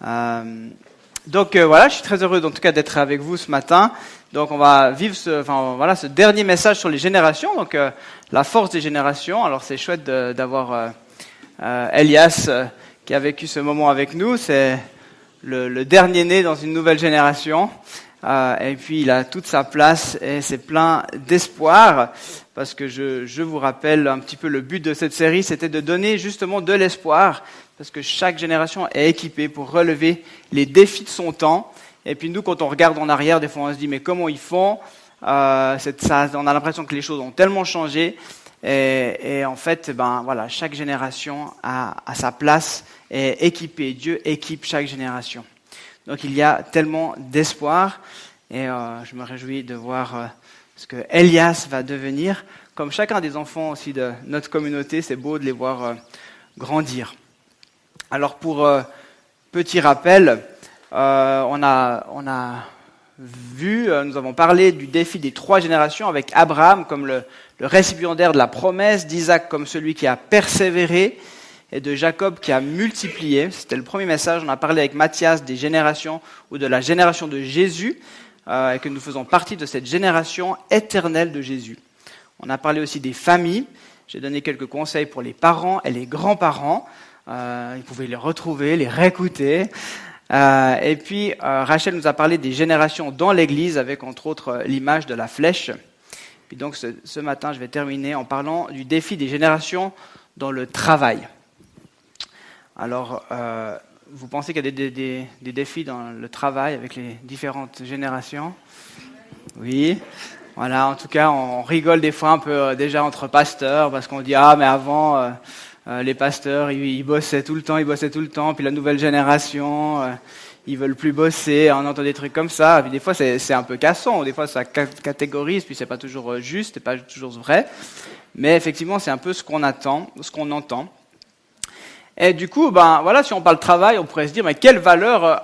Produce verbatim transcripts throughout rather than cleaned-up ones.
Euh, donc euh, voilà, je suis très heureux en tout cas d'être avec vous ce matin. Donc on va vivre ce, enfin voilà, ce dernier message sur les générations, donc euh, la force des générations. Alors c'est chouette de, d'avoir euh, euh, Elias euh, qui a vécu ce moment avec nous. C'est le, le dernier né dans une nouvelle génération. Euh, et puis il a toute sa place et c'est plein d'espoir, parce que je, je vous rappelle un petit peu le but de cette série, c'était de donner justement de l'espoir, parce que chaque génération est équipée pour relever les défis de son temps. Et puis nous, quand on regarde en arrière, des fois on se dit mais comment ils font, euh, c'est, ça, on a l'impression que les choses ont tellement changé. Et, et en fait, ben voilà, chaque génération a, a sa place, est équipée. Dieu équipe chaque génération. Donc il y a tellement d'espoir, et euh, je me réjouis de voir euh, ce que Elias va devenir, comme chacun des enfants aussi de notre communauté. C'est beau de les voir euh, grandir. Alors pour euh, petit rappel, euh, on a on a vu, euh, nous avons parlé du défi des trois générations avec Abraham comme le, le récipiendaire de la promesse, d'Isaac comme celui qui a persévéré, et de Jacob qui a multiplié. C'était le premier message. On a parlé avec Mathias des générations, ou de la génération de Jésus, euh, et que nous faisons partie de cette génération éternelle de Jésus. On a parlé aussi des familles. J'ai donné quelques conseils pour les parents et les grands-parents. Euh, ils pouvaient les retrouver, les réécouter. Euh, et puis euh, Rachel nous a parlé des générations dans l'Église, avec entre autres l'image de la flèche. Puis donc ce, ce matin, je vais terminer en parlant du défi des générations dans le travail. Alors, euh, vous pensez qu'il y a des, des, des défis dans le travail avec les différentes générations ? Oui. Voilà, en tout cas, on rigole des fois un peu euh, déjà entre pasteurs, parce qu'on dit « Ah, mais avant, euh, euh, les pasteurs, ils, ils bossaient tout le temps, ils bossaient tout le temps, puis la nouvelle génération, euh, ils veulent plus bosser. » On entend des trucs comme ça, et puis des fois, c'est, c'est un peu cassant, des fois, ça catégorise, puis c'est pas toujours juste, c'est pas toujours vrai. Mais effectivement, c'est un peu ce qu'on attend, ce qu'on entend. Et du coup, ben voilà, si on parle travail, on pourrait se dire, mais quelle valeur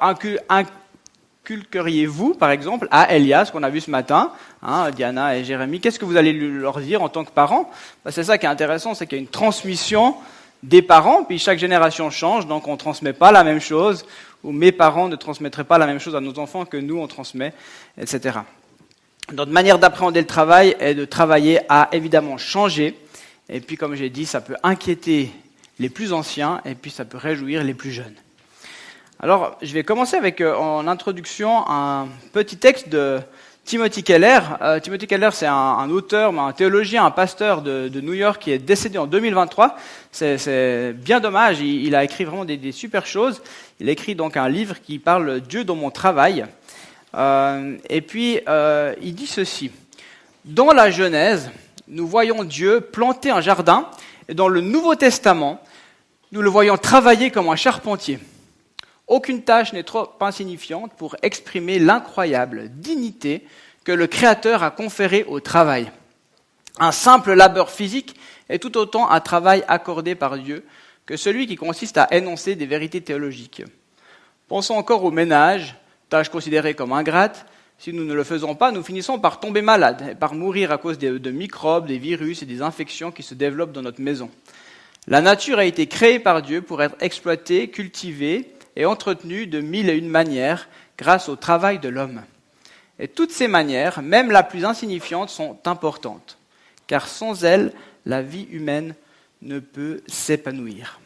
inculqueriez-vous, par exemple, à Elias, qu'on a vu ce matin, hein, Diana et Jérémie, qu'est-ce que vous allez leur dire en tant que parents ? Ben, c'est ça qui est intéressant, c'est qu'il y a une transmission des parents, puis chaque génération change, donc on ne transmet pas la même chose, ou mes parents ne transmettraient pas la même chose à nos enfants que nous, on transmet, et cetera. Notre manière d'appréhender le travail est de travailler à évidemment changer, et puis comme j'ai dit, ça peut inquiéter les plus anciens, et puis ça peut réjouir les plus jeunes. Alors, je vais commencer avec, euh, en introduction, un petit texte de Timothy Keller. Euh, Timothy Keller, c'est un, un auteur, un théologien, un pasteur de, de New York qui est décédé en deux mille vingt-trois. C'est, c'est bien dommage, il, il a écrit vraiment des, des super choses. Il a écrit donc un livre qui parle « Dieu dans mon travail ». Euh, et puis, euh, il dit ceci. « Dans la Genèse, nous voyons Dieu planter un jardin, et dans le Nouveau Testament, nous le voyons travailler comme un charpentier. Aucune tâche n'est trop insignifiante pour exprimer l'incroyable dignité que le Créateur a conférée au travail. Un simple labeur physique est tout autant un travail accordé par Dieu que celui qui consiste à énoncer des vérités théologiques. Pensons encore au ménage, tâche considérée comme ingrate. Si nous ne le faisons pas, nous finissons par tomber malades et par mourir à cause de, de microbes, des virus et des infections qui se développent dans notre maison. La nature a été créée par Dieu pour être exploitée, cultivée et entretenue de mille et une manières grâce au travail de l'homme. Et toutes ces manières, même la plus insignifiante, sont importantes, car sans elles, la vie humaine ne peut s'épanouir.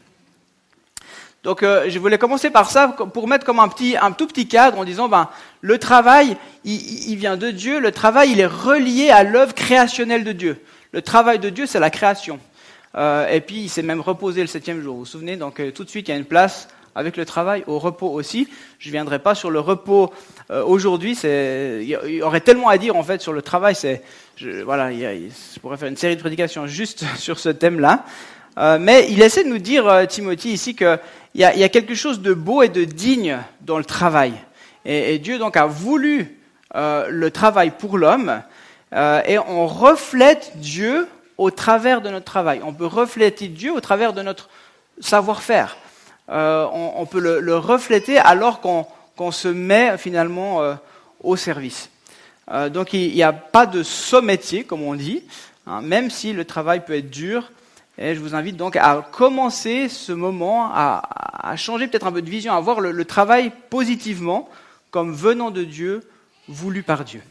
Donc euh, je voulais commencer par ça pour mettre comme un petit, un tout petit cadre en disant ben le travail, il, il vient de Dieu. Le travail, il est relié à l'œuvre créationnelle de Dieu. Le travail de Dieu, c'est la création. Euh, et puis il s'est même reposé le septième jour. Vous vous souvenez ? Donc euh, tout de suite, il y a une place avec le travail au repos aussi. Je ne viendrai pas sur le repos euh, aujourd'hui. C'est, il y aurait tellement à dire en fait sur le travail. C'est, je, voilà, il y a, je pourrais faire une série de prédications juste sur ce thème-là. Euh, mais il essaie de nous dire, euh, Timothy, ici, qu'il y a, il y a quelque chose de beau et de digne dans le travail. Et, et Dieu, donc, a voulu euh, le travail pour l'homme, euh, et on reflète Dieu au travers de notre travail. On peut refléter Dieu au travers de notre savoir-faire. Euh, on, on peut le, le refléter alors qu'on, qu'on se met, finalement, euh, au service. Euh, donc, il n'y a pas de sot-métier, comme on dit, hein, même si le travail peut être dur. Et je vous invite donc à commencer ce moment, à, à changer peut-être un peu de vision, à voir le, le travail positivement, comme venant de Dieu, voulu par Dieu.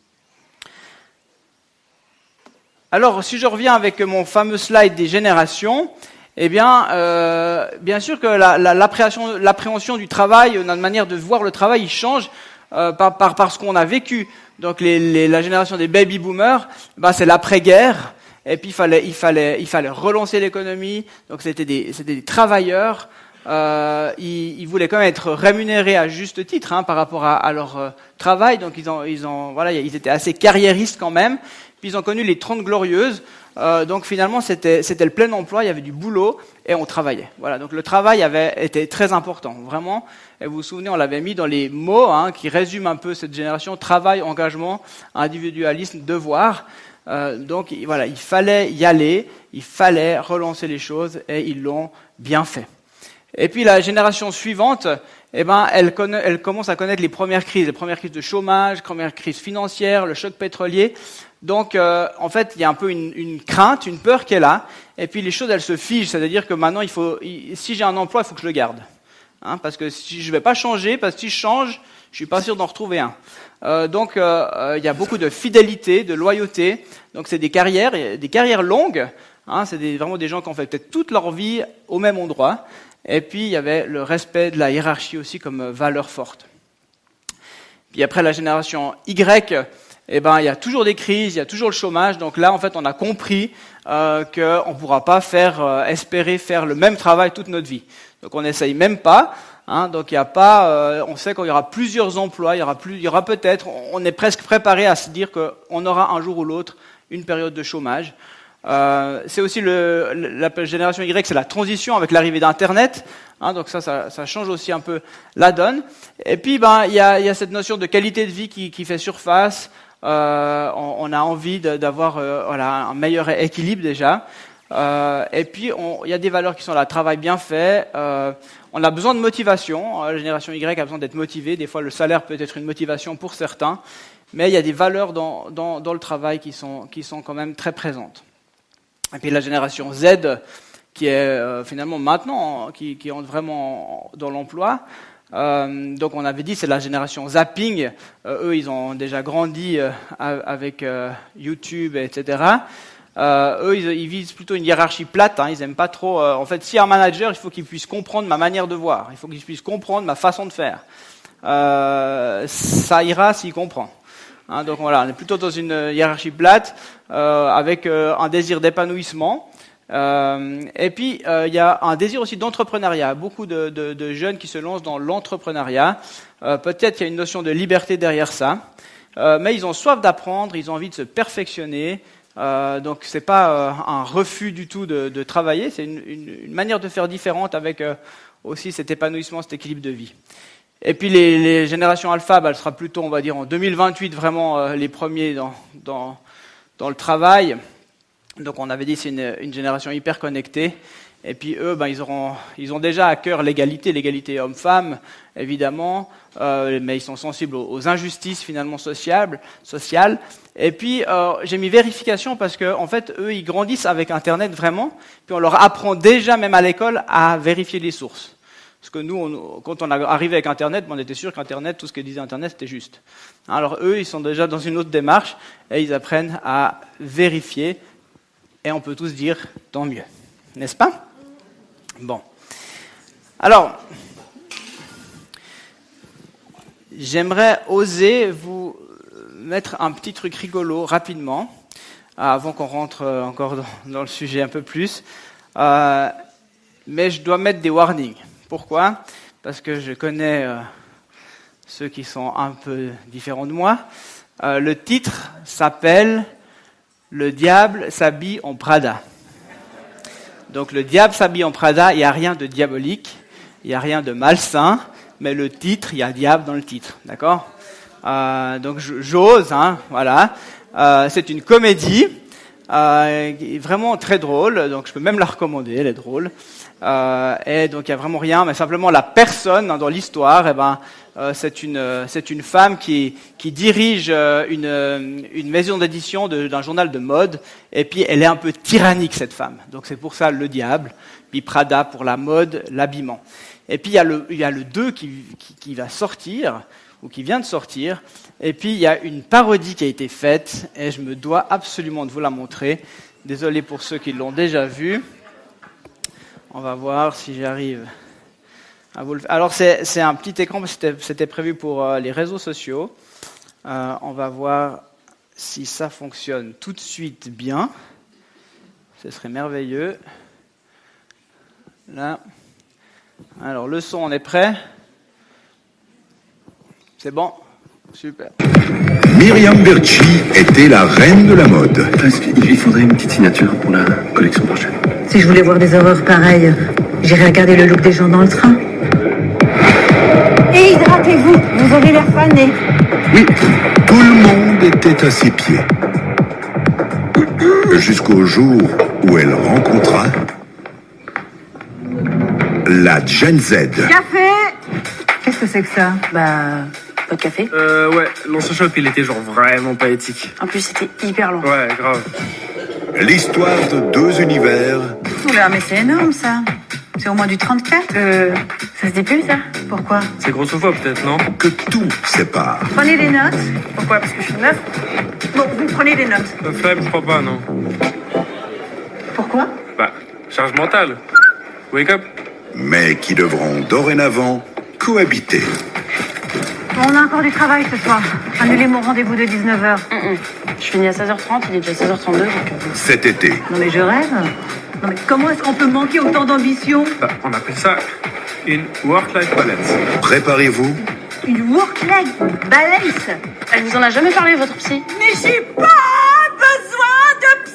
Alors, si je reviens avec mon fameux slide des générations, eh bien, euh, bien sûr que la, la, l'appréhension, l'appréhension du travail, notre manière de voir le travail, il change euh, par, par, par ce qu'on a vécu. Donc, les, les, la génération des baby boomers, ben, c'est l'après-guerre. Et puis il fallait, il fallait, il fallait relancer l'économie. Donc c'était des, c'était des travailleurs. Euh, ils, ils voulaient quand même être rémunérés à juste titre hein, par rapport à, à leur euh, travail. Donc ils ont, ils ont, voilà, ils étaient assez carriéristes quand même. Puis ils ont connu les Trente Glorieuses. Euh, donc finalement c'était, c'était le plein emploi. Il y avait du boulot et on travaillait. Voilà. Donc le travail avait été très important, vraiment. Et vous vous souvenez, on l'avait mis dans les mots hein, qui résument un peu cette génération: travail, engagement, individualisme, devoir. Euh, donc voilà, il fallait y aller, il fallait relancer les choses et ils l'ont bien fait. Et puis la génération suivante, eh ben, elle, connaît, elle commence à connaître les premières crises, les premières crises de chômage, les premières crises financières, le choc pétrolier. Donc euh, en fait, il y a un peu une, une crainte, une peur qui est là. Et puis les choses, elles se figent, c'est-à-dire que maintenant, il faut, si j'ai un emploi, il faut que je le garde, hein, parce que si je vais pas changer, parce que si je change, je suis pas sûr d'en retrouver un. Euh, donc, euh, il y a beaucoup de fidélité, de loyauté. Donc, c'est des carrières, des carrières longues. Hein, c'est des, vraiment des gens qui ont fait peut-être toute leur vie au même endroit. Et puis, il y avait le respect de la hiérarchie aussi comme valeur forte. Puis après, la génération Y, eh ben, il y a toujours des crises, il y a toujours le chômage. Donc là, en fait, on a compris euh, qu'on ne pourra pas faire, euh, espérer faire le même travail toute notre vie. Donc, on n'essaye même pas. Hein, donc il y a pas, euh, on sait qu'il y aura plusieurs emplois, il y aura plus, il y aura peut-être, on est presque préparé à se dire qu'on aura un jour ou l'autre une période de chômage. Euh, c'est aussi le, la génération Y, c'est la transition avec l'arrivée d'Internet. Hein, donc ça, ça, ça change aussi un peu la donne. Et puis ben il y a, il y a cette notion de qualité de vie qui, qui fait surface. Euh, on, on a envie de, d'avoir euh, voilà, un meilleur équilibre déjà. Euh, et puis, il y a des valeurs qui sont là, travail bien fait. Euh, on a besoin de motivation. La génération Y a besoin d'être motivée. Des fois, le salaire peut être une motivation pour certains. Mais il y a des valeurs dans, dans, dans le travail qui sont, qui sont quand même très présentes. Et puis, la génération Z, qui est euh, finalement maintenant, qui, qui entre vraiment dans l'emploi. Euh, donc, on avait dit, c'est la génération zapping. Euh, eux, ils ont déjà grandi euh, avec euh, YouTube, et cetera. Euh, eux, ils, ils visent plutôt une hiérarchie plate. Hein, ils aiment pas trop. Euh, en fait, si un manager, il faut qu'il puisse comprendre ma manière de voir. Il faut qu'il puisse comprendre ma façon de faire. Euh, ça ira s'il comprend. Hein, donc voilà, on est plutôt dans une hiérarchie plate euh, avec euh, un désir d'épanouissement. Euh, et puis euh, il y a un désir aussi d'entrepreneuriat. Beaucoup de, de, de jeunes qui se lancent dans l'entrepreneuriat. Euh, peut-être qu'il y a une notion de liberté derrière ça, euh, mais ils ont soif d'apprendre. Ils ont envie de se perfectionner. Euh, donc c'est pas euh, un refus du tout de, de travailler, c'est une, une, une manière de faire différente avec euh, aussi cet épanouissement, cet équilibre de vie. Et puis les, les générations alpha, bah, elle sera plutôt, on va dire, en deux mille vingt-huit vraiment euh, les premiers dans, dans, dans le travail. Donc on avait dit c'est une, une génération hyper connectée. Et puis eux, ben, ils, auront, ils ont déjà à cœur l'égalité, l'égalité homme-femme, évidemment, euh, mais ils sont sensibles aux, aux injustices finalement sociales. sociales. Et puis euh, j'ai mis vérification parce que en fait, eux, ils grandissent avec Internet vraiment. Puis on leur apprend déjà, même à l'école, à vérifier les sources. Parce que nous, on, quand on est arrivé avec Internet, on était sûr qu'Internet, tout ce que disait Internet, c'était juste. Alors eux, ils sont déjà dans une autre démarche et ils apprennent à vérifier. Et on peut tous dire tant mieux, n'est-ce pas ? Bon. Alors, j'aimerais oser vous mettre un petit truc rigolo rapidement, avant qu'on rentre encore dans, dans le sujet un peu plus. Euh, mais je dois mettre des warnings. Pourquoi ? Parce que je connais euh, ceux qui sont un peu différents de moi. Euh, le titre s'appelle « Le diable s'habille en Prada ». Donc le diable s'habille en Prada, il n'y a rien de diabolique, il n'y a rien de malsain, mais le titre, il y a diable dans le titre, d'accord ? euh, Donc j'ose, hein, voilà. Euh, c'est une comédie, euh, vraiment très drôle, donc je peux même la recommander, elle est drôle. Euh, et donc il n'y a vraiment rien, mais simplement la personne hein, dans l'histoire, eh ben, euh, c'est une euh, c'est une femme qui qui dirige euh, une euh, une maison d'édition de, d'un journal de mode, et puis elle est un peu tyrannique cette femme. Donc c'est pour ça le diable, puis Prada pour la mode, l'habillement. Et puis il y a le il y a le deux qui, qui qui va sortir ou qui vient de sortir, et puis il y a une parodie qui a été faite, et je me dois absolument de vous la montrer. Désolé pour ceux qui l'ont déjà vue. On va voir si j'arrive à vous le faire. Alors, c'est, c'est un petit écran, c'était, c'était prévu pour euh, les réseaux sociaux. Euh, on va voir si ça fonctionne tout de suite bien. Ce serait merveilleux. Là. Alors, le son, on est prêt? C'est bon? Super. Myriam Berchi était la reine de la mode. Il faudrait une petite signature pour la collection prochaine. Si je voulais voir des horreurs pareilles, j'irais regarder le look des gens dans le train. Et hydratez-vous, vous avez l'air fané. Oui, tout le monde était à ses pieds. Jusqu'au jour où elle rencontra la Gen Z. Café! Qu'est-ce que c'est que ça? Bah, pas de café. Euh, ouais, l'ancien shop, il était genre vraiment pas éthique. En plus, c'était hyper long. Ouais, grave. L'histoire de deux univers. Oula, mais c'est énorme, ça. C'est au moins du trente-quatre. Euh, ça se dit plus, ça? Pourquoi? C'est grossophobe, peut-être, non? Que tout sépare. Prenez des notes. Pourquoi? Parce que je suis neuf. Bon, vous prenez des notes. Euh, Flemme, je crois pas, non. Pourquoi? Bah, charge mentale. Wake up. Mais qui devront dorénavant cohabiter. On a encore du travail ce soir. Annulez mon rendez-vous de dix-neuf heures. Mm-mm. Je finis à seize heures trente, il est déjà seize heures trente-deux. Donc... Cet été. Non mais je rêve. Non mais comment est-ce qu'on peut manquer autant d'ambition? Bah, on appelle ça une work-life balance. Préparez-vous. Une work-life balance. Elle vous en a jamais parlé, votre psy? Mais j'ai pas besoin de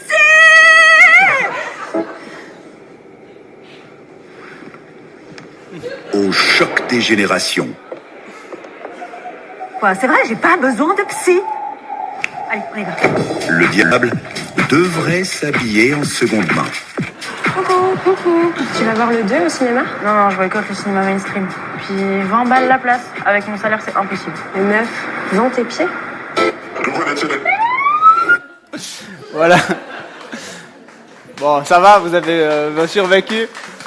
psy. Au choc des générations. Quoi, c'est vrai, j'ai pas besoin de psy. Allez, on y va. Le diable devrait s'habiller en seconde main. Coucou, coucou. Tu vas voir le deux au cinéma? Non, non, je boycotte le cinéma mainstream. Puis vingt balles la place. Avec mon salaire, c'est impossible. Et meuf, vends tes pieds. Voilà. Bon, ça va, vous avez euh, survécu.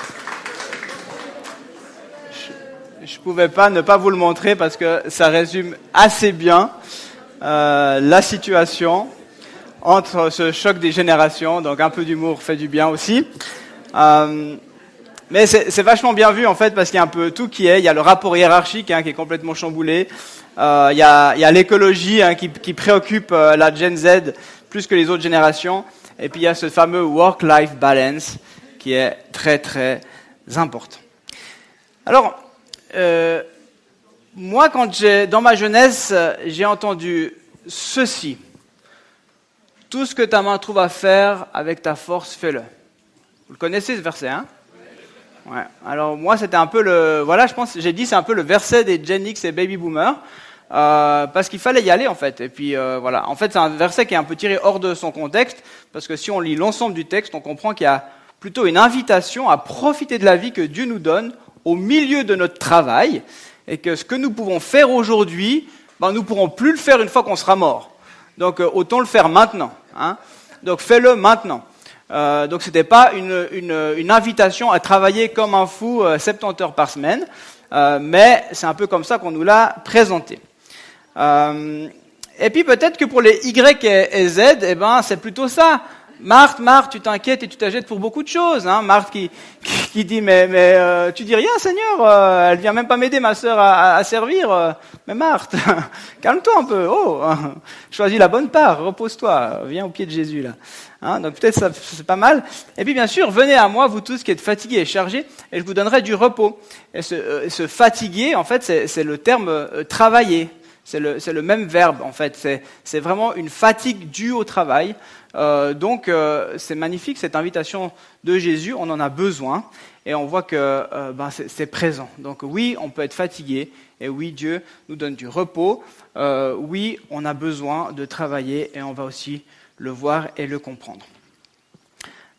Je ne pouvais pas ne pas vous le montrer parce que ça résume assez bien euh, la situation entre ce choc des générations. Donc un peu d'humour fait du bien aussi. Euh, mais c'est, c'est vachement bien vu en fait parce qu'il y a un peu tout qui est. Il y a le rapport hiérarchique hein, qui est complètement chamboulé. Euh, il, y a, il y a l'écologie hein, qui, qui préoccupe euh, la Gen Z plus que les autres générations. Et puis il y a ce fameux work-life balance qui est très très important. Alors, euh, moi quand j'ai, dans ma jeunesse, j'ai entendu ceci. Tout ce que ta main trouve à faire avec ta force, fais-le. Vous le connaissez ce verset, hein? Ouais. Alors moi c'était un peu le, voilà, je pense, j'ai dit c'est un peu le verset des Gen X et Baby Boomers, euh, parce qu'il fallait y aller en fait. Et puis euh, voilà, en fait c'est un verset qui est un peu tiré hors de son contexte, parce que si on lit l'ensemble du texte, on comprend qu'il y a plutôt une invitation à profiter de la vie que Dieu nous donne au milieu de notre travail, et que ce que nous pouvons faire aujourd'hui, ben nous pourrons plus le faire une fois qu'on sera mort. Donc euh, autant le faire maintenant, hein. Donc fais-le maintenant. Euh, donc c'était pas une, une, une invitation à travailler comme un fou euh, soixante-dix heures par semaine, euh, mais c'est un peu comme ça qu'on nous l'a présenté. Euh, et puis peut-être que pour les Y et, et Z, eh ben c'est plutôt ça. Marthe, Marthe, tu t'inquiètes et tu t'agites pour beaucoup de choses. Hein. Marthe qui, qui, qui dit mais mais euh, tu dis rien, Seigneur. Euh, elle vient même pas m'aider, ma sœur, à, à servir. Euh, mais Marthe, calme-toi un peu. Oh, hein. Choisis la bonne part. Repose-toi. Viens au pied de Jésus là. Hein, donc peut-être ça c'est pas mal. Et puis bien sûr, venez à moi, vous tous qui êtes fatigués et chargés, et je vous donnerai du repos. Et se, euh, se fatiguer, en fait, c'est, c'est le terme euh, travailler. C'est le, c'est le même verbe, en fait. C'est, c'est vraiment une fatigue due au travail. Euh, donc, euh, c'est magnifique, cette invitation de Jésus. On en a besoin. Et on voit que euh, ben, c'est, c'est présent. Donc oui, on peut être fatigué. Et oui, Dieu nous donne du repos. Euh, oui, on a besoin de travailler. Et on va aussi le voir et le comprendre.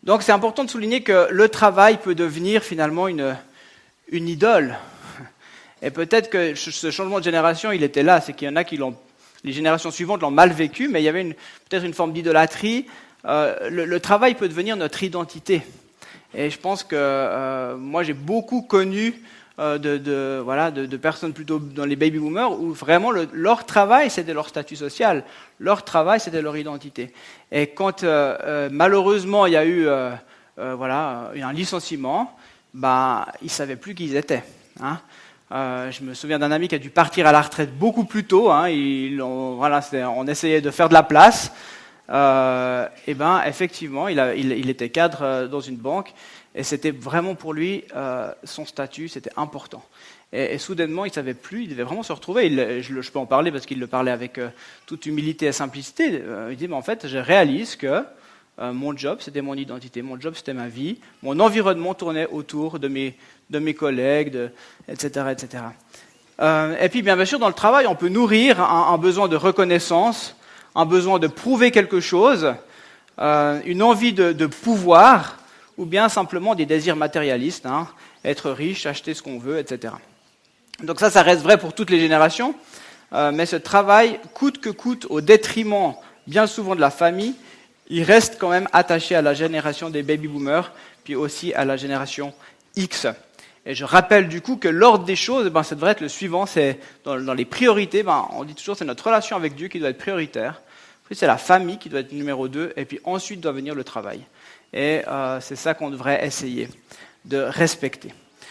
Donc c'est important de souligner que le travail peut devenir finalement une, une idole. Et peut-être que ce changement de génération, il était là, c'est qu'il y en a qui l'ont, les générations suivantes l'ont mal vécu, mais il y avait une, peut-être une forme d'idolâtrie. Euh, le, le travail peut devenir notre identité. Et je pense que euh, moi j'ai beaucoup connu euh, de, de, voilà, de, de personnes plutôt dans les baby boomers où vraiment le, leur travail c'était leur statut social, leur travail c'était leur identité. Et quand euh, euh, malheureusement il y a eu euh, euh, voilà, un licenciement, bah, ils ne savaient plus qui ils étaient. Hein. Euh, je me souviens d'un ami qui a dû partir à la retraite beaucoup plus tôt. Hein, ils ont, voilà, on essayait de faire de la place. Euh, et ben effectivement, il, a, il, il était cadre dans une banque et c'était vraiment pour lui euh, son statut, c'était important. Et, et soudainement, il ne savait plus, il devait vraiment se retrouver. Il, je, je peux en parler parce qu'il le parlait avec euh, toute humilité et simplicité. Euh, il dit, mais en fait, je réalise que euh, mon job, c'était mon identité, mon job, c'était ma vie, mon environnement tournait autour de mes, de mes collègues, de, et cetera, et cetera. Euh, et puis, bien, bien sûr, dans le travail, on peut nourrir un, un besoin de reconnaissance, un besoin de prouver quelque chose, euh, une envie de, de pouvoir, ou bien simplement des désirs matérialistes, hein, être riche, acheter ce qu'on veut, et cetera. Donc ça, ça reste vrai pour toutes les générations, euh, mais ce travail, coûte que coûte, au détriment bien souvent de la famille, il reste quand même attaché à la génération des baby-boomers, puis aussi à la génération X. Et je rappelle du coup que l'ordre des choses, ben, ça devrait être le suivant, c'est dans, dans les priorités, ben, on dit toujours c'est notre relation avec Dieu qui doit être prioritaire, puis c'est la famille qui doit être numéro deux, et puis ensuite doit venir le travail. Et euh, c'est ça qu'on devrait essayer de respecter.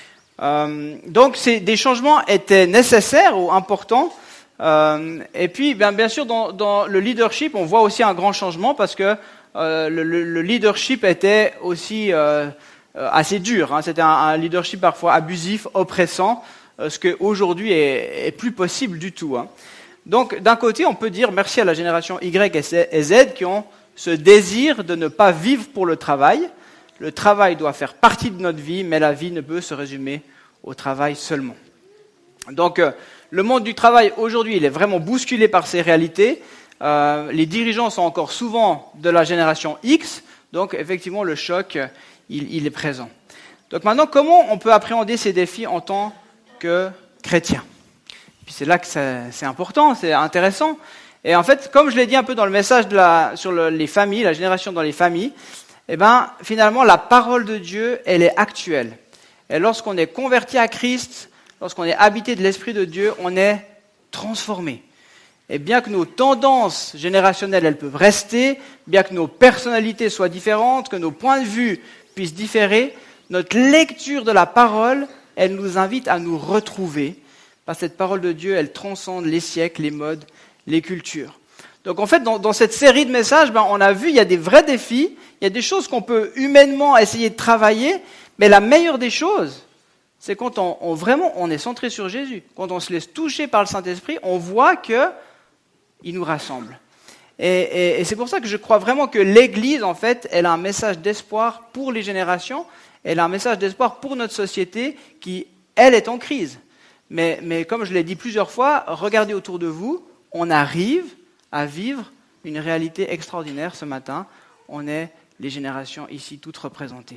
Euh, donc ces, des changements étaient nécessaires ou importants, euh, et puis bien, bien sûr dans, dans le leadership, on voit aussi un grand changement parce que euh, le, le leadership était aussi... Euh, Euh, assez dur, hein. C'était un, un leadership parfois abusif, oppressant, euh, ce qui aujourd'hui est, est plus possible du tout. Hein. Donc d'un côté, on peut dire merci à la génération Y et Z qui ont ce désir de ne pas vivre pour le travail. Le travail doit faire partie de notre vie, mais la vie ne peut se résumer au travail seulement. Donc euh, le monde du travail aujourd'hui, il est vraiment bousculé par ces réalités. Euh, les dirigeants sont encore souvent de la génération X, donc effectivement le choc Il, il est présent. Donc maintenant, comment on peut appréhender ces défis en tant que chrétien ? Puis c'est là que c'est, c'est important, c'est intéressant. Et en fait, comme je l'ai dit un peu dans le message de la, sur le, les familles, la génération dans les familles, eh ben, finalement, la parole de Dieu, elle est actuelle. Et lorsqu'on est converti à Christ, lorsqu'on est habité de l'Esprit de Dieu, on est transformé. Et bien que nos tendances générationnelles, elles peuvent rester, bien que nos personnalités soient différentes, que nos points de vue puissent différer, notre lecture de la parole, elle nous invite à nous retrouver. Parce que cette parole de Dieu, elle transcende les siècles, les modes, les cultures. Donc en fait, dans, dans cette série de messages, ben, on a vu, il y a des vrais défis, il y a des choses qu'on peut humainement essayer de travailler, mais la meilleure des choses, c'est quand on, on vraiment on est centré sur Jésus. Quand on se laisse toucher par le Saint-Esprit, on voit que il nous rassemble. Et, et, et c'est pour ça que je crois vraiment que l'Église, en fait, elle a un message d'espoir pour les générations, elle a un message d'espoir pour notre société qui, elle, est en crise. Mais, mais comme je l'ai dit plusieurs fois, regardez autour de vous, on arrive à vivre une réalité extraordinaire ce matin. On est les générations ici toutes représentées.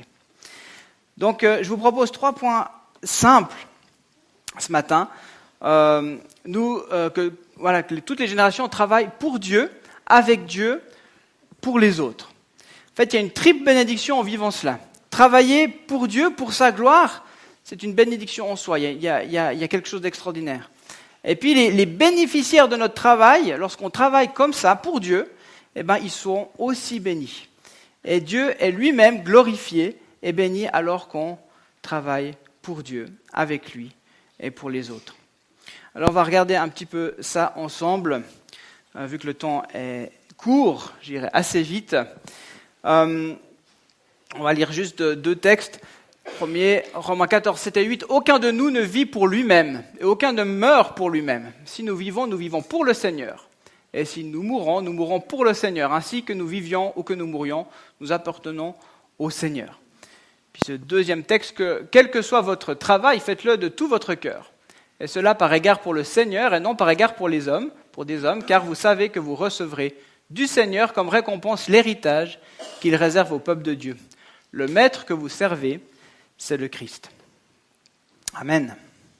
Donc, euh, je vous propose trois points simples ce matin. Euh, nous, euh, que, voilà, que toutes les générations travaillent pour Dieu, avec Dieu, pour les autres. En fait, il y a une triple bénédiction en vivant cela. Travailler pour Dieu, pour sa gloire, c'est une bénédiction en soi. Il y a, il y a, il y a quelque chose d'extraordinaire. Et puis, les, les bénéficiaires de notre travail, lorsqu'on travaille comme ça pour Dieu, eh ben, ils sont aussi bénis. Et Dieu est lui-même glorifié et béni alors qu'on travaille pour Dieu, avec lui et pour les autres. Alors, on va regarder un petit peu ça ensemble, euh, vu que le temps est court, j'irai assez vite. Euh, on va lire juste deux textes. Premier, Romains quatorze, sept et huit. « Aucun de nous ne vit pour lui-même, et aucun ne meurt pour lui-même. Si nous vivons, nous vivons pour le Seigneur. Et si nous mourons, nous mourons pour le Seigneur. Ainsi que nous vivions ou que nous mourions, nous appartenons au Seigneur. » Puis ce deuxième texte, que, « Quel que soit votre travail, faites-le de tout votre cœur. Et cela par égard pour le Seigneur et non par égard pour les hommes, pour des hommes, car vous savez que vous recevrez du Seigneur comme récompense l'héritage qu'il réserve au peuple de Dieu. le maître que vous servez, c'est le Christ. Amen.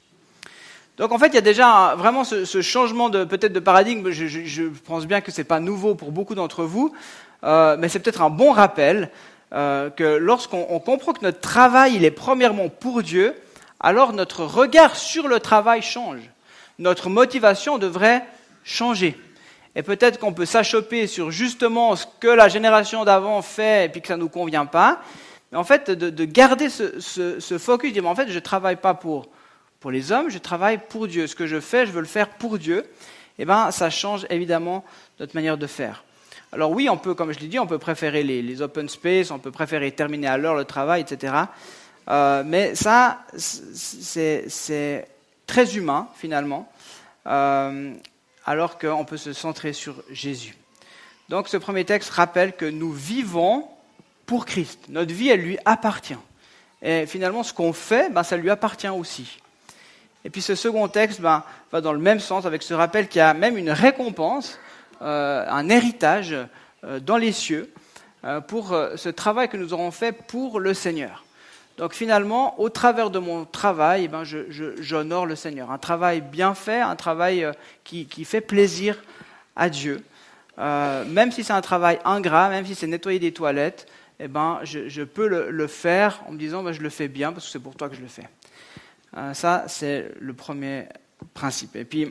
Donc en fait, il y a déjà vraiment ce, ce changement de peut-être de paradigme. Je, je, je pense bien que c'est pas nouveau pour beaucoup d'entre vous, euh, mais c'est peut-être un bon rappel euh, que lorsqu'on on comprend que notre travail il est premièrement pour Dieu, alors notre regard sur le travail change. Notre motivation devrait changer. Et peut-être qu'on peut s'achoper sur justement ce que la génération d'avant fait et puis que ça ne nous convient pas. Mais en fait, de, de garder ce, ce, ce focus, dire, mais en fait, je ne travaille pas pour, pour les hommes, je travaille pour Dieu. Ce que je fais, je veux le faire pour Dieu. Eh bien, ça change évidemment notre manière de faire. Alors oui, on peut, comme je l'ai dit, on peut préférer les, les open space, on peut préférer terminer à l'heure le travail, et cetera. Euh, mais ça, c'est, c'est très humain, finalement. Euh, alors qu'on peut se centrer sur Jésus. Donc ce premier texte rappelle que nous vivons pour Christ. Notre vie, elle lui appartient. Et finalement, ce qu'on fait, ben, ça lui appartient aussi. Et puis ce second texte ben, va dans le même sens avec ce rappel qu'il y a même une récompense, euh, un héritage euh, dans les cieux euh, pour euh, ce travail que nous aurons fait pour le Seigneur. Donc finalement, au travers de mon travail, eh ben, je, je, j'honore le Seigneur. Un travail bien fait, un travail euh, qui, qui fait plaisir à Dieu. Euh, même si c'est un travail ingrat, même si c'est nettoyer des toilettes, eh ben, je, je peux le, le faire en me disant ben, je le fais bien parce que c'est pour toi que je le fais. Euh, ça, c'est le premier principe. Et puis,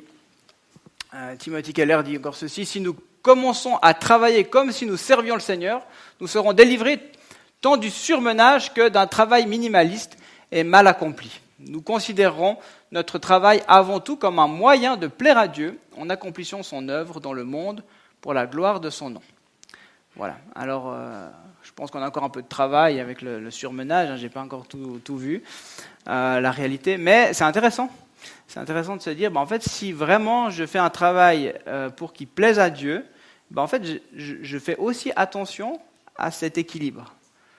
euh, Timothy Keller dit encore ceci, si nous commençons à travailler comme si nous servions le Seigneur, nous serons délivrés tant du surmenage que d'un travail minimaliste et mal accompli. Nous considérerons notre travail avant tout comme un moyen de plaire à Dieu en accomplissant son œuvre dans le monde pour la gloire de son nom. Voilà. Alors, euh, je pense qu'on a encore un peu de travail avec le, le surmenage. Hein, j'ai pas encore tout, tout vu, euh, la réalité, mais c'est intéressant. C'est intéressant de se dire, ben, en fait, si vraiment je fais un travail euh, pour qu'il plaise à Dieu, ben, en fait, je, je, je fais aussi attention à cet équilibre.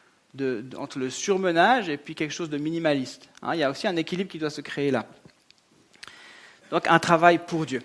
De, de, entre le surmenage et puis quelque chose de minimaliste. Hein, il y a aussi un équilibre qui doit se créer là. Donc un travail pour Dieu.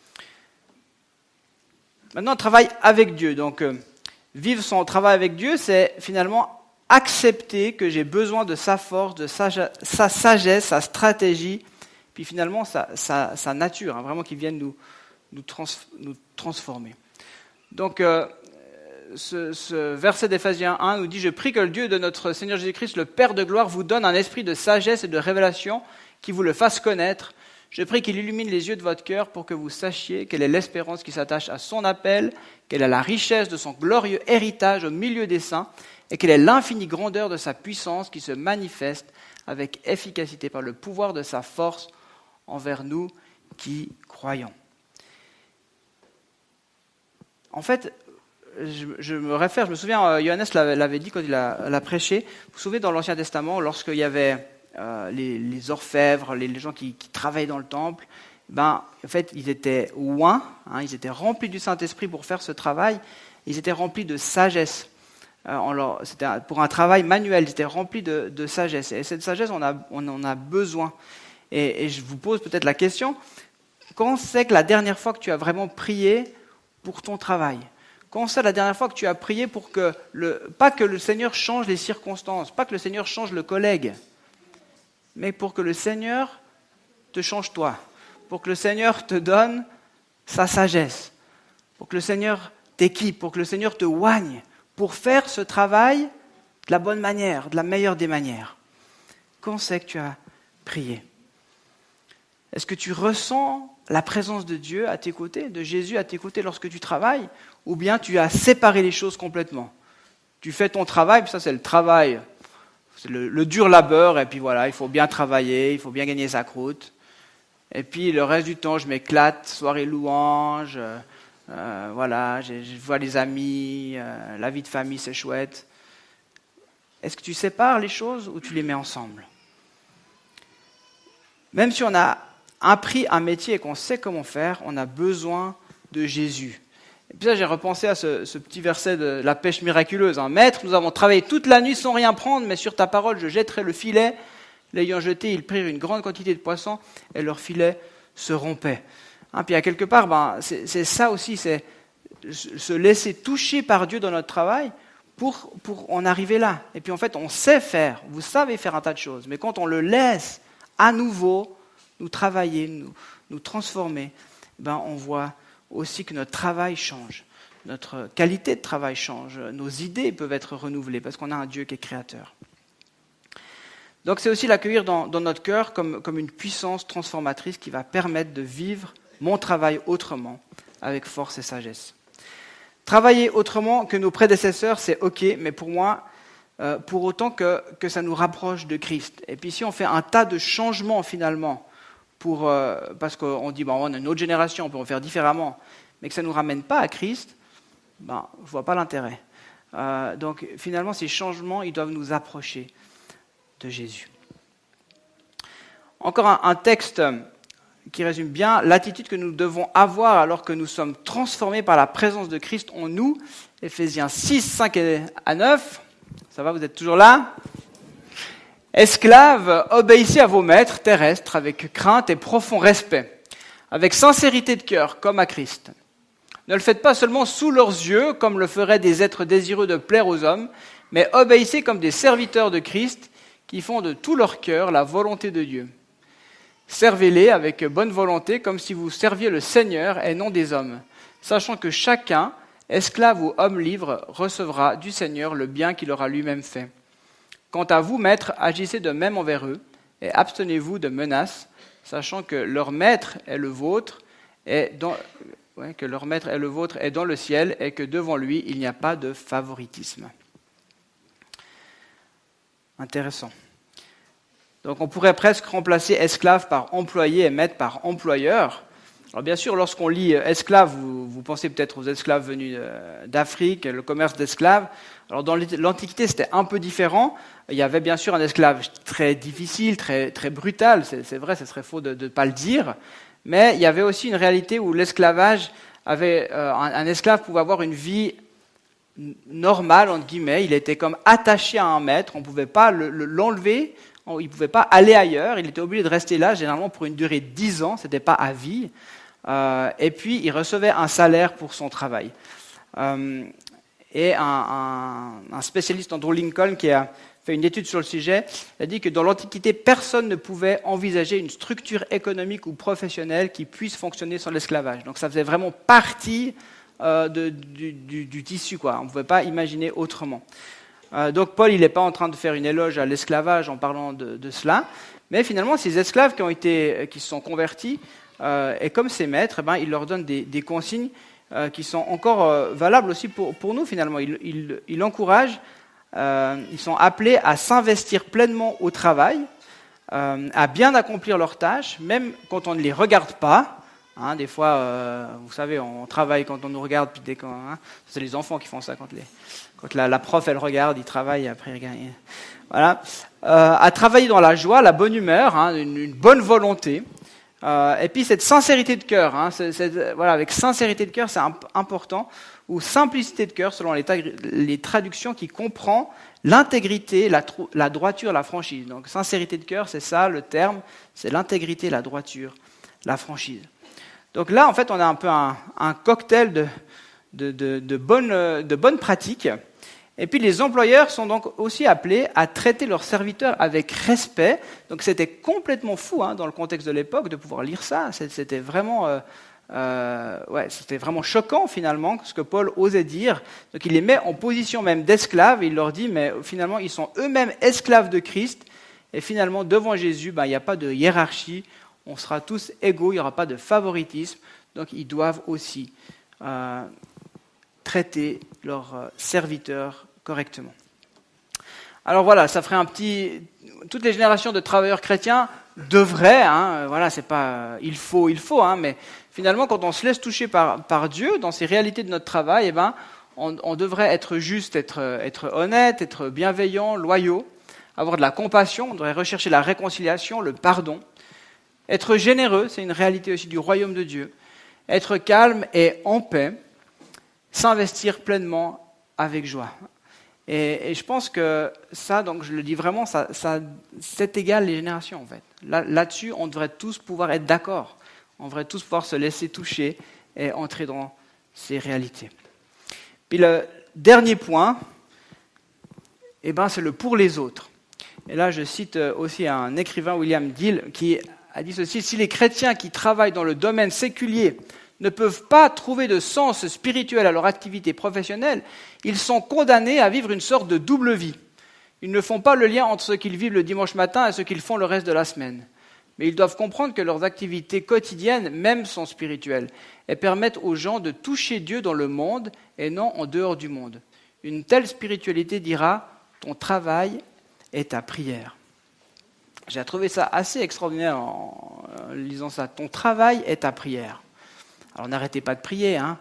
Maintenant, un travail avec Dieu. Donc euh, vivre son travail avec Dieu, c'est finalement accepter que j'ai besoin de sa force, de sa, sa sagesse, sa stratégie, puis finalement sa, sa, sa nature, hein, vraiment qui vienne nous, nous, trans, nous transformer. Donc euh, Ce, ce verset d'Éphésiens un nous dit « Je prie que le Dieu de notre Seigneur Jésus-Christ, le Père de gloire, vous donne un esprit de sagesse et de révélation qui vous le fasse connaître. Je prie qu'il illumine les yeux de votre cœur pour que vous sachiez quelle est l'espérance qui s'attache à son appel, quelle est la richesse de son glorieux héritage au milieu des saints et quelle est l'infinie grandeur de sa puissance qui se manifeste avec efficacité par le pouvoir de sa force envers nous qui croyons. » En fait, Je, je me réfère, je me souviens, Johannes l'avait, l'avait dit quand il a, l'a prêché. Vous vous souvenez dans l'Ancien Testament, lorsqu'il y avait euh, les, les orfèvres, les, les gens qui, qui travaillaient dans le temple, ben, en fait, ils étaient oints, hein, ils étaient remplis du Saint-Esprit pour faire ce travail. Ils étaient remplis de sagesse. Euh, on leur, c'était pour un travail manuel, ils étaient remplis de, de sagesse. Et cette sagesse, on, a, on en a besoin. Et, et je vous pose peut-être la question, quand c'est que la dernière fois que tu as vraiment prié pour ton travail ? Quand c'est la dernière fois que tu as prié pour que, le, pas que le Seigneur change les circonstances, pas que le Seigneur change le collègue, mais pour que le Seigneur te change toi, pour que le Seigneur te donne sa sagesse, pour que le Seigneur t'équipe, pour que le Seigneur te oigne, pour faire ce travail de la bonne manière, de la meilleure des manières. Quand c'est que tu as prié ? Est-ce que tu ressens la présence de Dieu à tes côtés, de Jésus à tes côtés lorsque tu travailles, ou bien tu as séparé les choses complètement ? Tu fais ton travail, puis ça c'est le travail, c'est le, le dur labeur, et puis voilà, il faut bien travailler, il faut bien gagner sa croûte. Et puis le reste du temps, je m'éclate, soirée louange, euh, euh, voilà, je, je vois les amis, euh, la vie de famille c'est chouette. Est-ce que tu sépares les choses ou tu les mets ensemble ? Même si on a appris un métier et qu'on sait comment faire, on a besoin de Jésus. Et puis là, j'ai repensé à ce, ce petit verset de la pêche miraculeuse. Hein. Maître, nous avons travaillé toute la nuit sans rien prendre, mais sur ta parole, je jetterai le filet. L'ayant jeté, ils prirent une grande quantité de poissons et leur filet se rompait. Hein, puis à quelque part, ben, c'est, c'est ça aussi, c'est se laisser toucher par Dieu dans notre travail pour, pour en arriver là. Et puis en fait, on sait faire, vous savez faire un tas de choses, mais quand on le laisse à nouveau nous travailler, nous, nous transformer, ben on voit aussi que notre travail change, notre qualité de travail change, nos idées peuvent être renouvelées parce qu'on a un Dieu qui est créateur. Donc c'est aussi l'accueillir dans, dans notre cœur comme, comme une puissance transformatrice qui va permettre de vivre mon travail autrement, avec force et sagesse. Travailler autrement que nos prédécesseurs, c'est ok, mais pour moi, euh, pour autant que, que ça nous rapproche de Christ. Et puis si on fait un tas de changements finalement, pour, euh, parce qu'on dit, bon, on a une autre génération, on peut en faire différemment, mais que ça ne nous ramène pas à Christ, ben, je ne vois pas l'intérêt. Euh, donc finalement, ces changements, ils doivent nous approcher de Jésus. Encore un, un texte qui résume bien l'attitude que nous devons avoir alors que nous sommes transformés par la présence de Christ en nous. Éphésiens six, cinq à neuf. Ça va, vous êtes toujours là ? Esclaves, obéissez à vos maîtres terrestres avec crainte et profond respect, avec sincérité de cœur, comme à Christ. Ne le faites pas seulement sous leurs yeux, comme le feraient des êtres désireux de plaire aux hommes, mais obéissez comme des serviteurs de Christ qui font de tout leur cœur la volonté de Dieu. Servez-les avec bonne volonté, comme si vous serviez le Seigneur et non des hommes, sachant que chacun, esclave ou homme libre, recevra du Seigneur le bien qu'il aura lui-même fait. Quant à vous, maîtres, agissez de même envers eux, et abstenez-vous de menaces, sachant que leur maître est le vôtre, et dans, ouais, que leur maître est le vôtre est dans le ciel, et que devant lui, il n'y a pas de favoritisme. Intéressant. Donc on pourrait presque remplacer esclave par employé et maître par employeur. Alors bien sûr, lorsqu'on lit esclave, vous, vous pensez peut-être aux esclaves venus d'Afrique, le commerce d'esclaves. Alors dans l'Antiquité, c'était un peu différent. Il y avait bien sûr un esclave très difficile, très, très brutal. C'est, c'est vrai, ce serait faux de ne pas le dire. Mais il y avait aussi une réalité où l'esclavage avait, euh, un, un esclave pouvait avoir une vie normale, entre guillemets. Il était comme attaché à un maître. On ne pouvait pas le, le, l'enlever. Il ne pouvait pas aller ailleurs, il était obligé de rester là, généralement pour une durée de dix ans, ce n'était pas à vie. Euh, et puis, il recevait un salaire pour son travail. Euh, et un, un, un spécialiste, Andrew Lincoln, qui a fait une étude sur le sujet, a dit que dans l'Antiquité, personne ne pouvait envisager une structure économique ou professionnelle qui puisse fonctionner sans l'esclavage. Donc ça faisait vraiment partie euh, de, du, du, du tissu, quoi. On ne pouvait pas imaginer autrement. Euh, donc Paul, il n'est pas en train de faire une éloge à l'esclavage en parlant de, de cela, mais finalement, ces esclaves qui ont été, qui se sont convertis, euh, et comme ces maîtres, eh ben, il leur donne des, des consignes euh, qui sont encore euh, valables aussi pour, pour nous finalement. Il, il, il encourage, euh, ils sont appelés à s'investir pleinement au travail, euh, à bien accomplir leurs tâches, même quand on ne les regarde pas. Hein, des fois, euh, vous savez, on travaille quand on nous regarde, puis dès qu'on, hein, c'est les enfants qui font ça quand les Quand la, la prof, elle regarde, il travaille, après il regarde. Voilà. Euh, à travailler dans la joie, la bonne humeur, hein, une, une bonne volonté. Euh, et puis cette sincérité de cœur. Hein, c'est, c'est, voilà, avec sincérité de cœur, c'est imp- important. Ou simplicité de cœur, selon les, ta- les traductions, qui comprend l'intégrité, la, tro- la droiture, la franchise. Donc sincérité de cœur, c'est ça le terme. C'est l'intégrité, la droiture, la franchise. Donc là, en fait, on a un peu un, un cocktail de, de, de, de, bonnes, de bonnes pratiques. Et puis les employeurs sont donc aussi appelés à traiter leurs serviteurs avec respect. Donc c'était complètement fou hein, dans le contexte de l'époque de pouvoir lire ça. C'était vraiment, euh, euh, ouais, c'était vraiment choquant finalement ce que Paul osait dire. Donc il les met en position même d'esclaves et il leur dit mais finalement ils sont eux-mêmes esclaves de Christ. Et finalement devant Jésus, ben, il n'y a pas de hiérarchie. On sera tous égaux, il n'y aura pas de favoritisme. Donc ils doivent aussi euh, traiter leurs serviteurs correctement. Alors voilà, ça ferait un petit... Toutes les générations de travailleurs chrétiens devraient, hein, voilà, c'est pas il faut, il faut, hein, mais finalement, quand on se laisse toucher par, par Dieu, dans ces réalités de notre travail, eh ben, on, on devrait être juste, être, être honnête, être bienveillant, loyaux, avoir de la compassion, on devrait rechercher la réconciliation, le pardon, être généreux, c'est une réalité aussi du royaume de Dieu, être calme et en paix, s'investir pleinement avec joie. Et, et je pense que ça, donc je le dis vraiment, ça, ça, c'est égal les générations en fait. Là, là-dessus, on devrait tous pouvoir être d'accord. On devrait tous pouvoir se laisser toucher et entrer dans ces réalités. Puis le dernier point, eh ben, c'est le pour les autres. Et là, je cite aussi un écrivain, William Gill, qui a dit ceci: « Si les chrétiens qui travaillent dans le domaine séculier ne peuvent pas trouver de sens spirituel à leur activité professionnelle, ils sont condamnés à vivre une sorte de double vie. Ils ne font pas le lien entre ce qu'ils vivent le dimanche matin et ce qu'ils font le reste de la semaine. Mais ils doivent comprendre que leurs activités quotidiennes, même, sont spirituelles et permettent aux gens de toucher Dieu dans le monde et non en dehors du monde. Une telle spiritualité dira « ton travail est ta prière ». J'ai trouvé ça assez extraordinaire en lisant ça. « Ton travail est ta prière ». Alors n'arrêtez pas de prier, hein.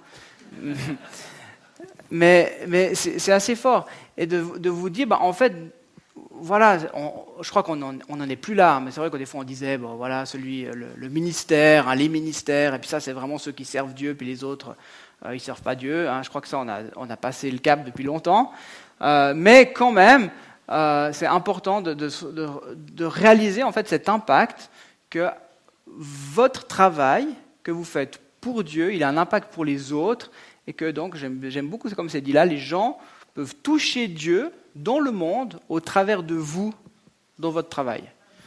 mais, mais c'est, c'est assez fort. Et de, de vous dire, bah, en fait, voilà, on, je crois qu'on n'en est plus là, mais c'est vrai que des fois on disait, bon, voilà, celui, le, le ministère, hein, les ministères, et puis ça c'est vraiment ceux qui servent Dieu, puis les autres, euh, ils ne servent pas Dieu. Hein. Je crois que ça, on a, on a passé le cap depuis longtemps. Euh, mais quand même, euh, c'est important de, de, de, de réaliser en fait cet impact que votre travail que vous faites pour Dieu, il a un impact pour les autres, et que donc, j'aime, j'aime beaucoup, c'est comme c'est dit là, les gens peuvent toucher Dieu dans le monde au travers de vous, dans votre travail.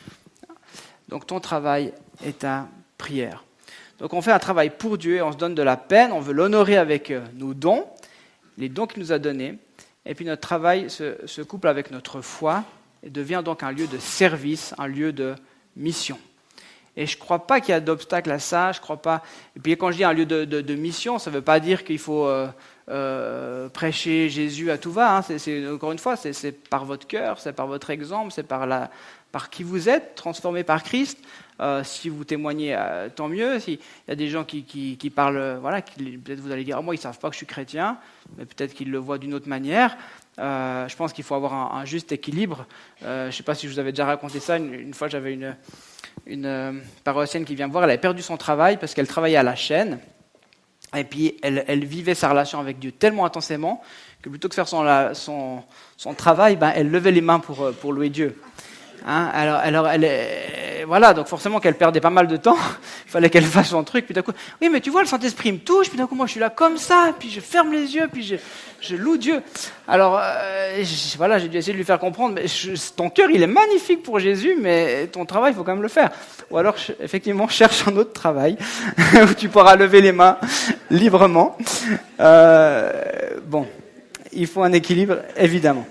Donc ton travail est ta prière. Donc on fait un travail pour Dieu, et on se donne de la peine, on veut l'honorer avec nos dons, les dons qu'il nous a donnés, et puis notre travail se, se couple avec notre foi, et devient donc un lieu de service, un lieu de mission. Et je ne crois pas qu'il y a d'obstacle à ça, je crois pas. Et puis quand je dis un lieu de, de, de mission, ça ne veut pas dire qu'il faut euh, euh, prêcher Jésus à tout va. Hein. C'est, c'est, encore une fois, c'est, c'est par votre cœur, c'est par votre exemple, c'est par, la, par qui vous êtes, transformé par Christ. Euh, si vous témoignez, euh, tant mieux. S'il y a des gens qui, qui, qui parlent, voilà, qui, peut-être vous allez dire, oh, moi ils ne savent pas que je suis chrétien, mais peut-être qu'ils le voient d'une autre manière. Euh, je pense qu'il faut avoir un, un juste équilibre. Euh, je ne sais pas si je vous avais déjà raconté ça. Une, une fois, j'avais une... une euh, paroissienne qui vient me voir, elle avait perdu son travail parce qu'elle travaillait à la chaîne, et puis elle, elle vivait sa relation avec Dieu tellement intensément que plutôt que de faire son, son, son travail, ben, elle levait les mains pour, pour louer Dieu. Hein, alors, alors elle est, voilà, donc forcément qu'elle perdait pas mal de temps, il fallait qu'elle fasse son truc, puis d'un coup, oui mais tu vois, le Saint-Esprit me touche, puis d'un coup moi je suis là comme ça, puis je ferme les yeux, puis je, je loue Dieu. Alors euh, je, voilà, j'ai dû essayer de lui faire comprendre, mais je, ton cœur il est magnifique pour Jésus, mais ton travail il faut quand même le faire. Ou alors effectivement cherche un autre travail où tu pourras lever les mains librement. Euh, bon, il faut un équilibre évidemment.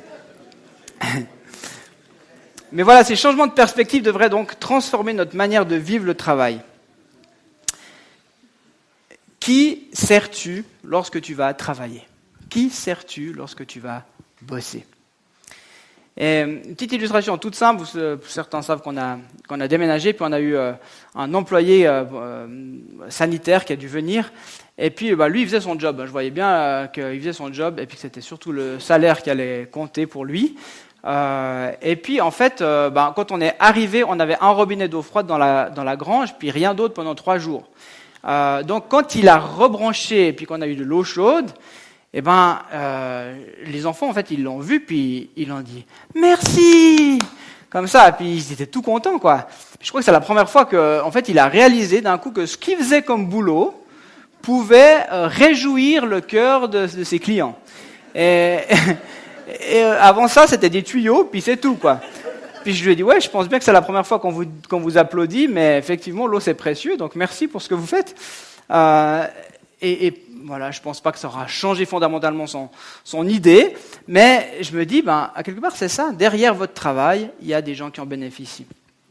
Mais voilà, ces changements de perspective devraient donc transformer notre manière de vivre le travail. Qui sers-tu lorsque tu vas travailler ? Qui sers-tu lorsque tu vas bosser ? Et une petite illustration toute simple, certains savent qu'on a, qu'on a déménagé, puis on a eu euh, un employé euh, euh, sanitaire qui a dû venir, et puis bah, lui il faisait son job, je voyais bien euh, qu'il faisait son job, et puis que c'était surtout le salaire qui allait compter pour lui. Euh, et puis en fait, euh, ben, quand on est arrivé, on avait un robinet d'eau froide dans la, dans la grange, puis rien d'autre pendant trois jours. Euh, donc quand il a rebranché et puis qu'on a eu de l'eau chaude, eh ben euh, les enfants en fait ils l'ont vu puis ils l'ont dit merci comme ça, puis ils étaient tout contents quoi. Je crois que c'est la première fois que en fait il a réalisé d'un coup que ce qu'il faisait comme boulot pouvait euh, réjouir le cœur de, de ses clients. Et Et avant ça, c'était des tuyaux, puis c'est tout, quoi. Puis je lui ai dit, ouais, je pense bien que c'est la première fois qu'on vous, qu'on vous applaudit, mais effectivement, l'eau, c'est précieux, donc merci pour ce que vous faites. Euh, et, et voilà, je pense pas que ça aura changé fondamentalement son, son idée, mais je me dis, ben, à quelque part, c'est ça. Derrière votre travail, il y a des gens qui en bénéficient.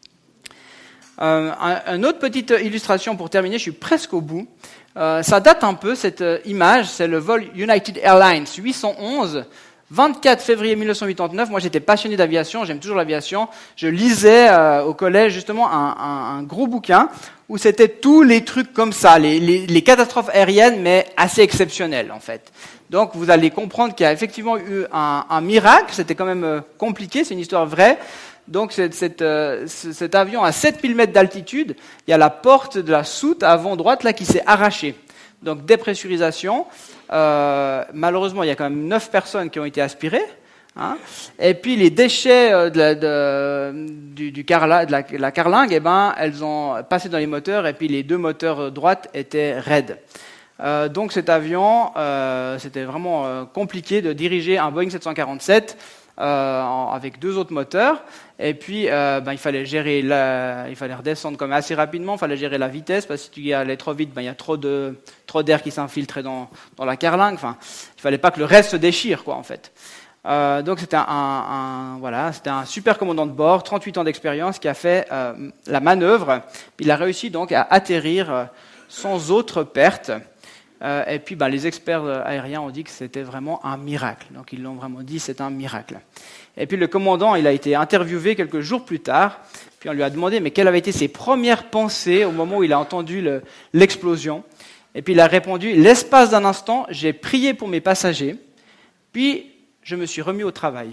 Euh, un, une autre petite illustration pour terminer, je suis presque au bout. Euh, ça date un peu, cette image, c'est le vol United Airlines huit cent onze, vingt-quatre février mille neuf cent quatre-vingt-dix-neuf, moi j'étais passionné d'aviation, j'aime toujours l'aviation. Je lisais euh, au collège justement un, un, un gros bouquin où c'était tous les trucs comme ça, les, les, les catastrophes aériennes, mais assez exceptionnelles en fait. Donc vous allez comprendre qu'il y a effectivement eu un, un miracle, c'était quand même euh, compliqué, c'est une histoire vraie. Donc cette, cette, euh, cet avion à sept mille mètres d'altitude, il y a la porte de la soute avant droite là qui s'est arrachée. Donc dépressurisation. Euh, malheureusement, il y a quand même neuf personnes qui ont été aspirées. Hein, et puis les déchets de la, de, du, du carla, de la, la carlingue, eh ben, elles ont passé dans les moteurs et puis les deux moteurs droites étaient raides. Euh, donc cet avion, euh, c'était vraiment euh, compliqué de diriger un Boeing sept cent quarante-sept euh, en, avec deux autres moteurs. Et puis, euh, ben, il fallait gérer, la, il fallait redescendre comme assez rapidement. Il fallait gérer la vitesse parce que si tu allais trop vite, ben, il y a trop de trop d'air qui s'infiltrait dans dans la carlingue. Enfin, il fallait pas que le reste se déchire, quoi, en fait. Euh, donc c'était un, un voilà, c'était un super commandant de bord, trente-huit ans d'expérience, qui a fait euh, la manœuvre. Il a réussi donc à atterrir euh, sans autre perte. Euh, et puis ben, les experts aériens ont dit que c'était vraiment un miracle. Donc ils l'ont vraiment dit, c'est un miracle. Et puis le commandant, il a été interviewé quelques jours plus tard. Puis on lui a demandé mais quelles avaient été ses premières pensées au moment où il a entendu le, l'explosion. Et puis il a répondu, l'espace d'un instant, j'ai prié pour mes passagers. Puis je me suis remis au travail.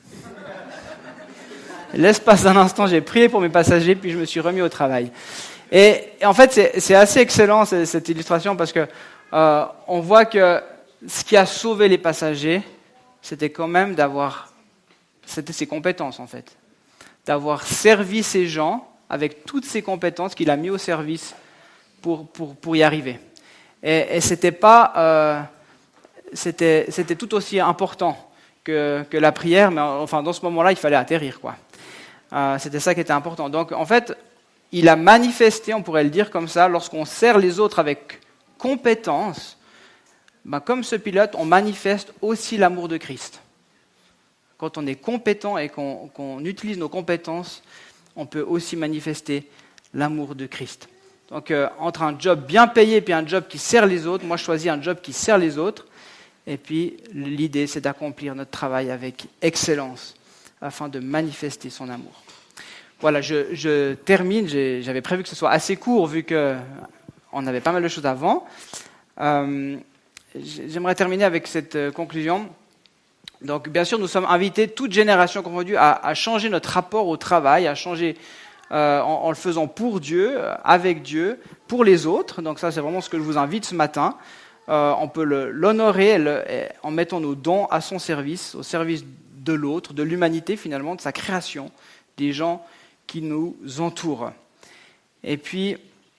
L'espace d'un instant, j'ai prié pour mes passagers, puis je me suis remis au travail. Et, et en fait, c'est, c'est assez excellent c'est, cette illustration parce que euh, on voit que ce qui a sauvé les passagers, c'était quand même d'avoir, c'était ses compétences en fait, d'avoir servi ces gens avec toutes ces compétences qu'il a mis au service pour pour pour y arriver. Et, et c'était pas, euh, c'était c'était tout aussi important que, que la prière, mais enfin dans ce moment-là, il fallait atterrir, quoi. Euh, c'était ça qui était important. Donc en fait, il a manifesté, on pourrait le dire comme ça, lorsqu'on sert les autres avec compétence, ben, comme ce pilote, on manifeste aussi l'amour de Christ. Quand on est compétent et qu'on, qu'on utilise nos compétences, on peut aussi manifester l'amour de Christ. Donc euh, entre un job bien payé et un job qui sert les autres, moi je choisis un job qui sert les autres. Et puis, l'idée, c'est d'accomplir notre travail avec excellence afin de manifester son amour. Voilà, je, je termine. J'ai, j'avais prévu que ce soit assez court vu qu'on avait pas mal de choses avant. Euh, j'aimerais terminer avec cette conclusion. Donc, bien sûr, nous sommes invités, toute génération confondue, à, à changer notre rapport au travail, à changer euh, en, en le faisant pour Dieu, avec Dieu, pour les autres. Donc ça, c'est vraiment ce que je vous invite ce matin. Euh, on peut le, l'honorer le, en mettant nos dons à son service, au service de l'autre, de l'humanité finalement, de sa création, des gens qui nous entourent. Et puis,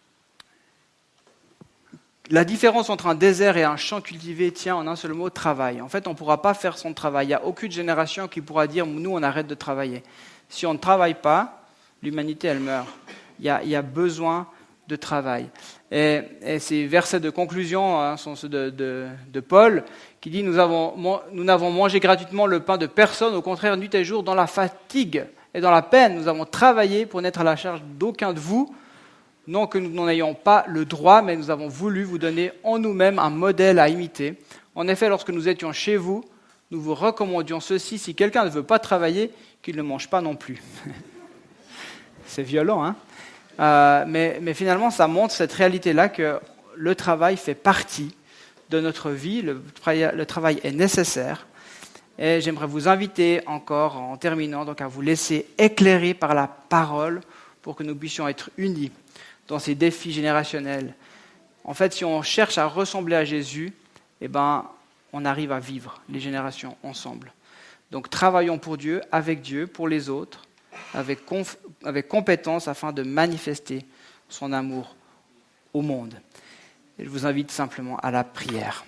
la différence entre un désert et un champ cultivé tient en un seul mot, travail. En fait, on ne pourra pas faire son travail. Il n'y a aucune génération qui pourra dire, nous, on arrête de travailler. Si on ne travaille pas, l'humanité, elle meurt. Il y a, il y a besoin de travail. Et, et ces versets de conclusion hein, sont ceux de, de, de Paul, qui dit nous, avons, nous n'avons mangé gratuitement le pain de personne, au contraire, nuit et jour, dans la fatigue et dans la peine, nous avons travaillé pour n'être à la charge d'aucun de vous, non que nous n'en ayons pas le droit, mais nous avons voulu vous donner en nous-mêmes un modèle à imiter. En effet, lorsque nous étions chez vous, nous vous recommandions ceci, si quelqu'un ne veut pas travailler, qu'il ne mange pas non plus. C'est violent, hein ? Euh, mais, mais finalement, ça montre cette réalité-là que le travail fait partie de notre vie, le, le travail est nécessaire. Et j'aimerais vous inviter encore, en terminant, donc à vous laisser éclairer par la parole pour que nous puissions être unis dans ces défis générationnels. En fait, si on cherche à ressembler à Jésus, eh ben, on arrive à vivre les générations ensemble. Donc travaillons pour Dieu, avec Dieu, pour les autres, avec, conf- avec compétence afin de manifester son amour au monde. Et je vous invite simplement à la prière.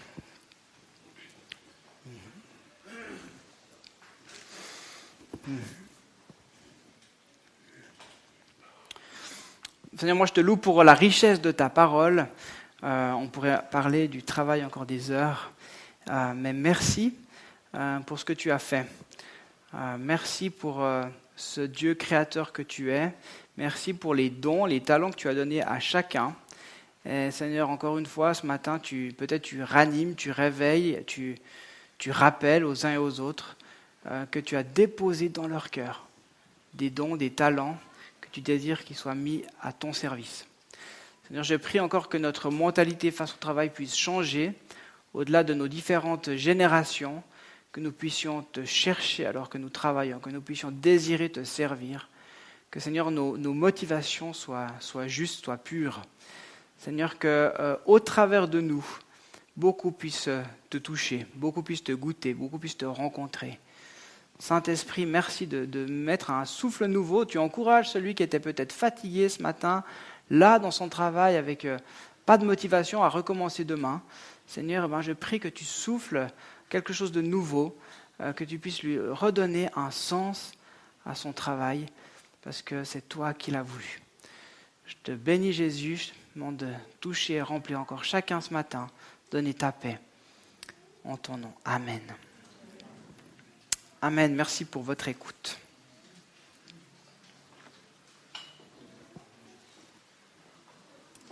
Seigneur, moi je te loue pour la richesse de ta parole. Euh, on pourrait parler du travail encore des heures. Euh, mais merci euh, pour ce que tu as fait. Euh, merci pour euh, ce Dieu créateur que tu es. Merci pour les dons, les talents que tu as donnés à chacun. Et Seigneur, encore une fois, ce matin, tu, peut-être tu ranimes, tu réveilles, tu, tu rappelles aux uns et aux autres euh, que tu as déposé dans leur cœur des dons, des talents que tu désires qu'ils soient mis à ton service. Seigneur, je prie encore que notre mentalité face au travail puisse changer au-delà de nos différentes générations, que nous puissions te chercher alors que nous travaillons, que nous puissions désirer te servir, que Seigneur, nos, nos motivations soient, soient justes, soient pures. Seigneur, que euh, au travers de nous, beaucoup puissent te toucher, beaucoup puissent te goûter, beaucoup puissent te rencontrer. Saint-Esprit, merci de, de mettre un souffle nouveau. Tu encourages celui qui était peut-être fatigué ce matin, là dans son travail, avec euh, pas de motivation à recommencer demain. Seigneur, eh ben, je prie que tu souffles quelque chose de nouveau euh, que tu puisses lui redonner un sens à son travail, parce que c'est toi qui l'as voulu. Je te bénis Jésus, je te demande de toucher et remplir encore chacun ce matin, donner ta paix. En ton nom, Amen. Amen, merci pour votre écoute.